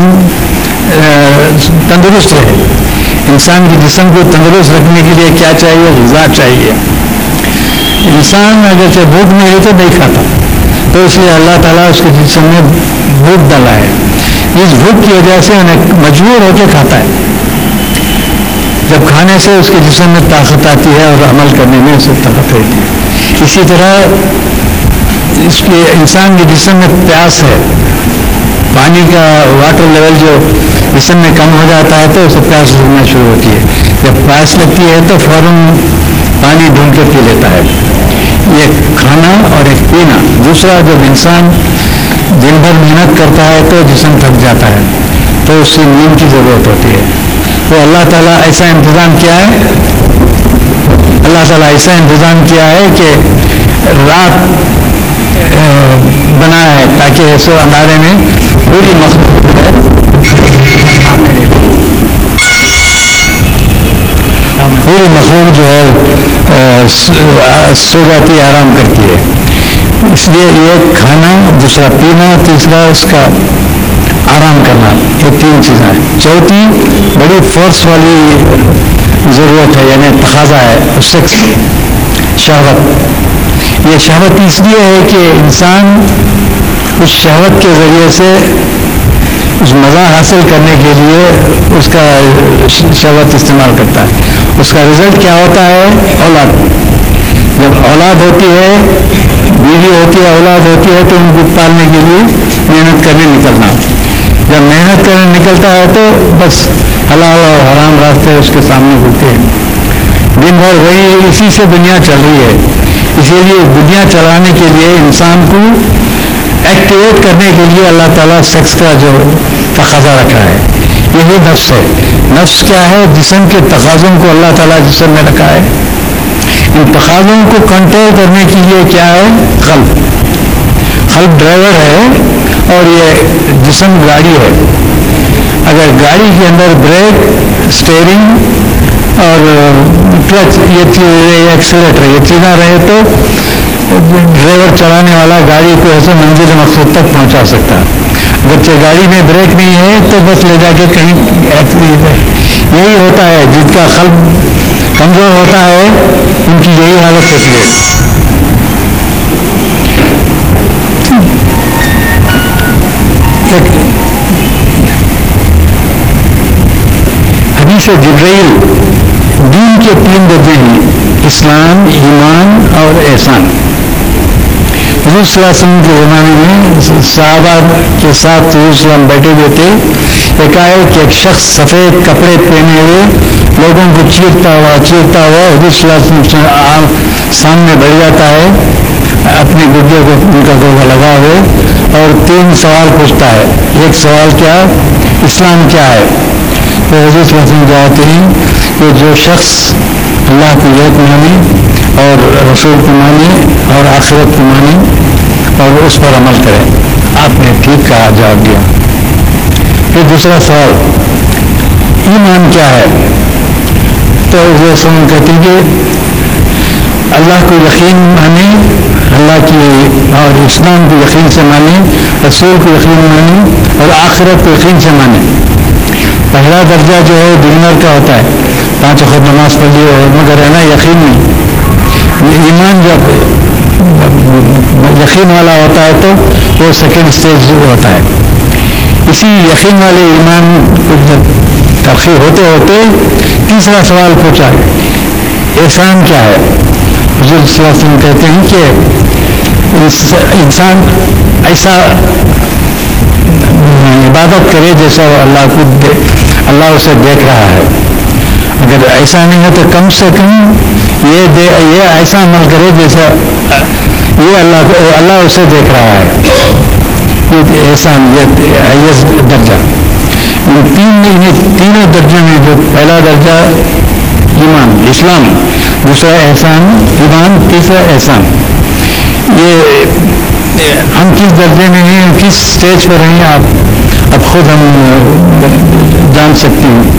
تندرست رہے. انسان کے جسم کو تندرست رکھنے کے لیے کیا چاہیے؟ غذا چاہیے. انسان اگر سے بھوک نہیں ہے تو نہیں کھاتا، تو اس لیے اللہ تعالیٰ اس کے جسم میں بھوک ڈالا ہے. اس بھوک کی وجہ سے انہیں مجبور ہو کے کھاتا ہے. جب کھانے سے اس کے جسم میں طاقت آتی ہے اور عمل کرنے میں اسے طاقت رہتی ہے. اسی طرح اس کے انسان کے جسم میں پیاس ہے. پانی کا واٹر لیول جو جسم میں کم ہو جاتا ہے تو اسے پیاس لگنا شروع ہوتی ہے. جب پیاس لگتی ہے تو فوراً پانی ڈھونڈ کے پی لیتا ہے. یہ کھانا اور ایک پینا. دوسرا، جب انسان دن بھر محنت کرتا ہے تو جسم تھک جاتا ہے تو اس سے نیند کی ضرورت ہوتی ہے. تو اللہ تعالیٰ ایسا انتظام کیا ہے اللہ تعالیٰ ایسا انتظام کیا ہے کہ رات بنایا ہے تاکہ ایسے اندھارے میں پوری مخلوق ہے پوری مخلوق جو ہے سو جاتی ہے، آرام کرتی ہے. اس لیے یہ کھانا، دوسرا پینا، تیسرا اس کا آرام کرنا، یہ تین چیزیں ہیں. چوتھی بڑی فورس والی ضرورت ہے، یعنی تقاضا ہے سیکس. شہوت. یہ شہوت اس لیے ہے کہ انسان اس شہوت کے ذریعے سے اس مزہ حاصل کرنے کے لیے اس کا شہوت استعمال کرتا ہے. اس کا رزلٹ کیا ہوتا ہے؟ اولاد. جب اولاد ہوتی ہے، بیوی ہوتی ہے، اولاد ہوتی ہے، تو ان کو پالنے کے لیے محنت کرنے نکلنا. جب محنت کرنے نکلتا ہے تو بس حلال اور حرام راستے اس کے سامنے ہوتے ہیں. دن بھر وہی اسی سے دنیا چل رہی ہے. اسی لیے دنیا چلانے کے لیے انسان کو ایکٹیویٹ کرنے کے لیے اللہ تعالیٰ سیکس کا جو تقاضا رکھا ہے، یہی نفس ہے. نفس کیا ہے؟ جسم کے تقاضوں کو اللہ تعالیٰ جسم میں رکھا ہے. ان تقاضوں کو کنٹرول کرنے کے لیے کیا ہے؟ قلب. قلب ڈرائیور ہے اور یہ جسم گاڑی ہے. اگر گاڑی کے اندر بریک، اسٹیئرنگ اور کلچ، یہ چیز، ایکسیلیٹر، یہ چیزیں رہے تو ڈرائیور چلانے والا گاڑی کو ایسے منزل مقصود تک پہنچا سکتا ہے. اگرچہ گاڑی میں بریک نہیں ہے تو بس لے جا کے کہیں ایکسیڈنٹ ہے. یہی ہوتا ہے، جن کا قلب کمزور ہوتا ہے ان کی یہی حالت ہوتی ہے. حدیث جبرائیل دین کے تین درجے ہیں: اسلام، ایمان اور احسان. حضور صلی اللہ علیہ وسلم کے زمانے میں صحابہ کے ساتھ حضور صلی اللہ علیہ وسلم بیٹھے ہوئے تھے. ایک آئے کہ ایک شخص سفید کپڑے پہنے ہوئے لوگوں کو چیرتا ہوا چیرتا ہوا حضور صلی اللہ علیہ وسلم سامنے بڑھ جاتا ہے، اپنے گردے کو ان کا گوبا لگا ہوئے، اور تین سوال پوچھتا ہے. ایک سوال کیا؟ اسلام کیا ہے؟ تو حضور صلی اللہ علیہ وسلم جاتے ہیں کہ جو شخص اللہ کو ایک مانے اور رسول کو مانے اور آخرت کو مانے اور اس پر عمل کرے. آپ نے ٹھیک کہا، جواب دیا. پھر دوسرا سوال، ایمان کیا ہے؟ تو وہ سن کہتے ہیں کہ اللہ کو یقین مانے، اللہ کی اور اسلام کو یقین سے مانے، رسول کو یقین مانے اور آخرت کو یقین سے مانے. پہلا درجہ جو ہے بگنر کا ہوتا ہے، پانچ وقت نماز پڑھ لی ہو مگر ہے نا یقین نہیں. ایمان جب یقین والا ہوتا ہے تو وہ سیکنڈ اسٹیج ہوتا ہے. اسی یقین والے ایمان کو جب ترقی ہوتے ہوتے تیسرا سوال پوچھا، احسان کیا ہے؟ حضور صلی اللہ علیہ وسلم کہتے ہیں کہ انسان ایسا عبادت کرے جیسا اللہ کو اللہ اسے دیکھ رہا ہے. اگر ایسا نہیں ہے تو کم سے کم یہ دے یہ ایسا عمل کرے جیسا یہ اللہ کو اللہ اسے دیکھ رہا ہے. یہ احسان، یہ ہائیسٹ درجہ. تین تینوں درجے میں جو پہلا درجہ ایمان اسلام، دوسرا احسان ایمان، تیسرا احسان. یہ ہم کس درجے میں ہیں، کس اسٹیج پر ہیں، آپ اب خود ہم جان سکتے ہیں.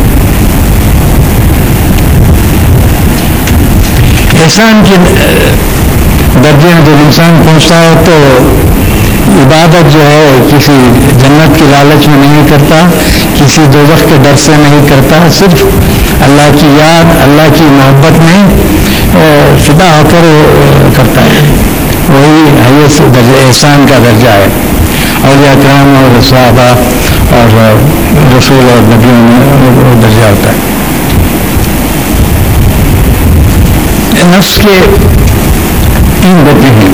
احسان کے درجے میں جب انسان پہنچتا ہے تو عبادت جو ہے کسی جنت کی لالچ میں نہیں کرتا، کسی دوزخ کے ڈر سے نہیں کرتا، صرف اللہ کی یاد، اللہ کی محبت میں فدا ہو کر کرتا ہے. وہی ہائیسٹ درجہ احسان کا درجہ ہے. اولیاء کرام اور صحابہ اور رسول اور نبیوں میں وہ درجہ ہوتا ہے. نفس کے تین درجے ہیں.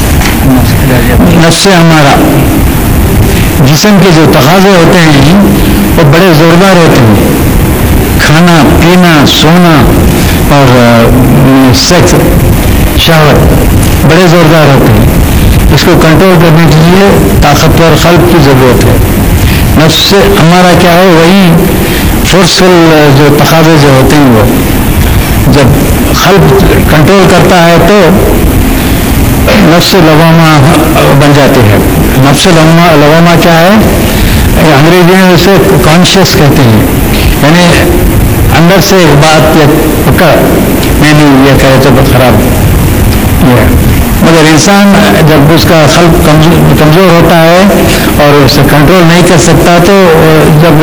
نفس ہمارا جسم کے جو تقاضے ہوتے ہیں وہ بڑے زوردار ہوتے ہیں. کھانا، پینا، سونا اور سیکس، شہوت بڑے زوردار ہوتے ہیں. اس کو کنٹرول کرنے کے لیے طاقتور قلب کی ضرورت ہے. نفس ہمارا کیا ہے؟ وہی فورسفل جو تقاضے جو ہوتے ہیں وہ جب قلب کنٹرول کرتا ہے تو نفس لوامہ بن جاتی ہے. نفس لوامہ کیا ہے؟ انگریزی میں اسے کانشیس کہتے ہیں. یعنی اندر سے ایک بات یہ پکڑ، میں نہیں یہ کرے تو بہت خراب ہے. مگر انسان جب اس کا قلب کمزور ہوتا ہے اور اسے کنٹرول نہیں کر سکتا تو جب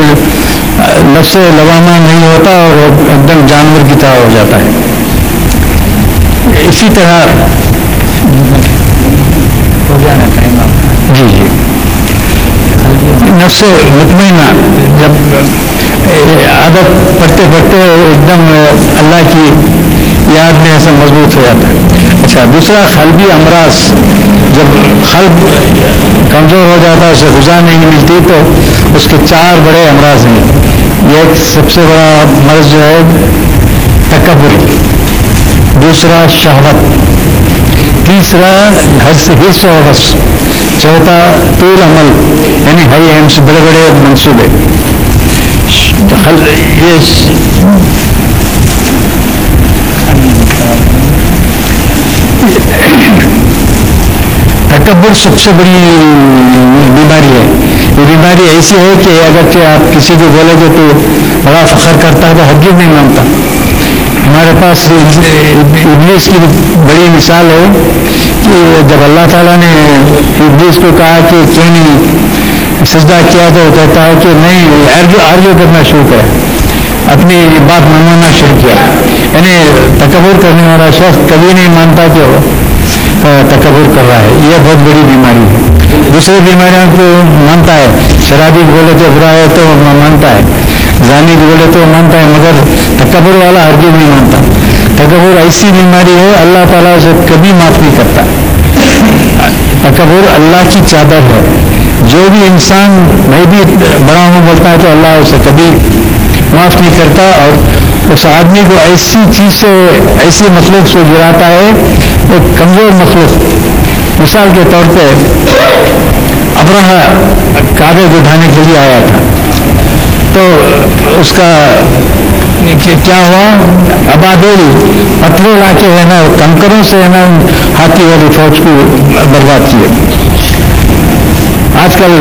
نفس لوامہ نہیں ہوتا اور ایک دم جانور کی طرح ہو جاتا ہے. اسی طرح جی جی نفس مطمئنہ جب عادت پڑھتے پڑھتے ایک دم اللہ کی یاد میں ایسا مضبوط ہو جاتا ہے. اچھا دوسرا قلبی امراض، جب قلب کمزور ہو جاتا ہے، اسے غذا نہیں ملتی، تو اس کے چار بڑے امراض ہیں. ایک سب سے بڑا مرض جو ہے تکبر، دوسرا شہوت، تیسرا حرص حرص و حوث، چوتھا طول عمل یعنی ہائی ایمس، بڑے بڑے منصوبے. یہ تکبر سب سے بڑی بیماری ہے. یہ بیماری ایسی ہے کہ اگرچہ آپ کسی کو بولے گے تو بڑا فخر کرتا ہے تو ہرگز نہیں مانتا. ہمارے پاس ابلیس کی بڑی مثال ہے کہ جب اللہ تعالیٰ نے ابلیس کو کہا کہ کیوں نہیں سجدہ کیا تو کہتا ہے کہ نہیں، آرگیو آرگیو کرنا شروع کرا، اپنی بات منوانا شروع کیا. یعنی تکبر کرنے والا شخص کبھی نہیں مانتا کہ وہ تکبر کر رہا ہے. یہ بہت بڑی بیماری ہے. دوسری بیماریاں کو مانتا ہے، شرابی بولے تو برا ہے تو مانتا ہے، زانی بولے تو مانتا ہے، مگر تکبر والا ہرگز نہیں مانتا. تکبر ایسی بیماری ہے اللہ تعالیٰ اسے کبھی معاف نہیں کرتا. تکبر اللہ کی چادر ہے. جو بھی انسان میں بھی بڑا ہوں بولتا ہے تو اللہ اسے کبھی معاف نہیں کرتا، اور اس آدمی کو ایسی چیز سے، ایسی مخلوق سے گراتا ہے، ایک کمزور مخلوق. مثال کے طور پہ ابرہا کعبے کو ڈھانے کے لیے آیا تھا، تو اس کا کیا ہوا، ابابیل پتھروں لا کے ہے نا، کنکروں سے ہے نا ہاتھی والی فوج کو برباد کیے. آج کل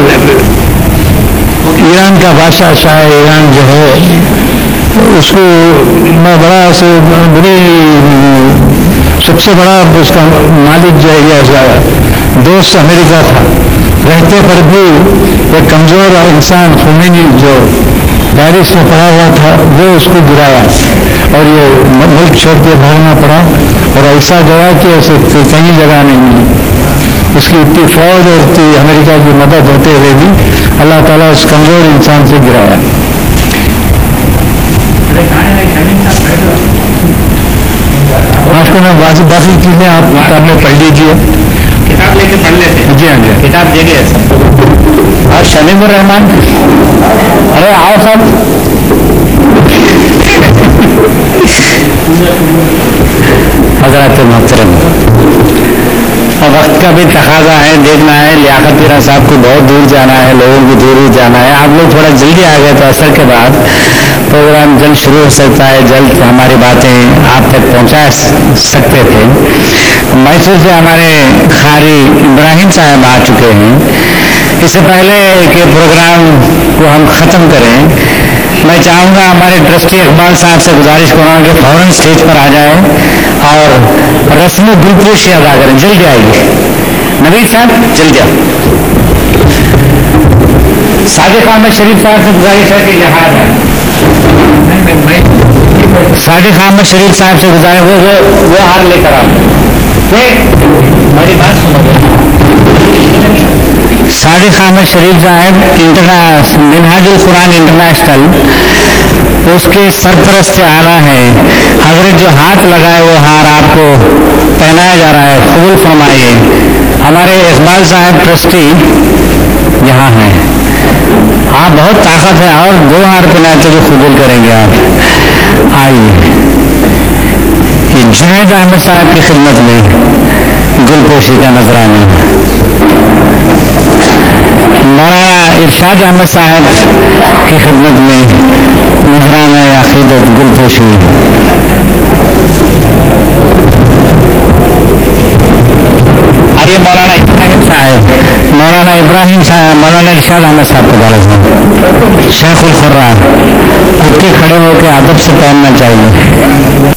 ایران کا بادشاہ شاہ ایران جو ہے، اس کو میں بڑا سے بڑی سب سے بڑا اس کا مالک جو ہے دوست امریکہ تھا. رہتے پر بھی ایک کمزور انسان خمینی جو پیرس میں پڑا ہوا تھا، وہ اس کو گرایا اور یہ ملک چھوڑ کے بھاگنا پڑا. اور ایسا گیا کہ اسے کہیں جگہ نہیں ملی. اس کی اتنی فوج اور اتنی امریکہ کی مدد ہوتے ہوئے بھی اللہ تعالیٰ اس کمزور انسان سے گرایا. آپ کو میں باقی باقی چیزیں آپ کتاب میں پڑھ لیجیے. کتاب لے کے پڑھ لیتے. جی ہاں جی کتاب دے گے اور شمیم الرحمان. ارے آؤ سب. حضرات محترم، وقت کا بھی تقاضا ہے، دیکھنا ہے لیاقت پیرا صاحب کو بہت دور جانا ہے، لوگوں کو دور دور جانا ہے. آپ لوگ تھوڑا جلدی آ گئے تو اثر کے بعد پروگرام جلد شروع ہو سکتا ہے، جلد ہماری باتیں آپ تک پہنچا سکتے تھے. میسور سے ہمارے قاری ابراہیم صاحب آ چکے ہیں. اس سے پہلے کہ پروگرام کو ہم ختم کریں، میں چاہوں گا ہمارے ٹرسٹی اقبال صاحب سے گزارش کروں گا کہ فوراً اسٹیج پر آ جائیں اور رسم گلپوشی ادا کریں. جلدی آئیے نوید صاحب، جلدی آؤ. صادق احمد شریف صاحب سے گزارش ہے کہ یہاں آ جائیں. صادق احمد شریف صاحب سے گزارش وہ وہ وہ ہار لے کر آؤ. ہماری بات سنو. صادق احمد شریف صاحب منہاج القرآن انٹرنیشنل، اس کے سرپرست اعلیٰ ہیں. حضرت جو ہاتھ لگائے وہ ہار آپ کو پہنایا جا رہا ہے، قبول فرمائیے. ہمارے اقبال صاحب ٹرسٹی یہاں ہیں. آپ بہت طاقت ہے، اور دو ہار پہنائے تو قبول کریں گے آپ. آئیے. یہ جنید احمد صاحب کی خدمت میں گل پوشی کا نذرانہ. مولانا ارشاد احمد صاحب کی خدمت میں نذرانہ عقیدت گل پوشی. ارے مولانا ابراہیم صاحب، مولانا ابراہیم صاحب، مولانا ارشاد احمد صاحب کو بارے میں شیخ القرآن اٹھ کے کھڑے ہو کے ادب سے پہننا چاہیے.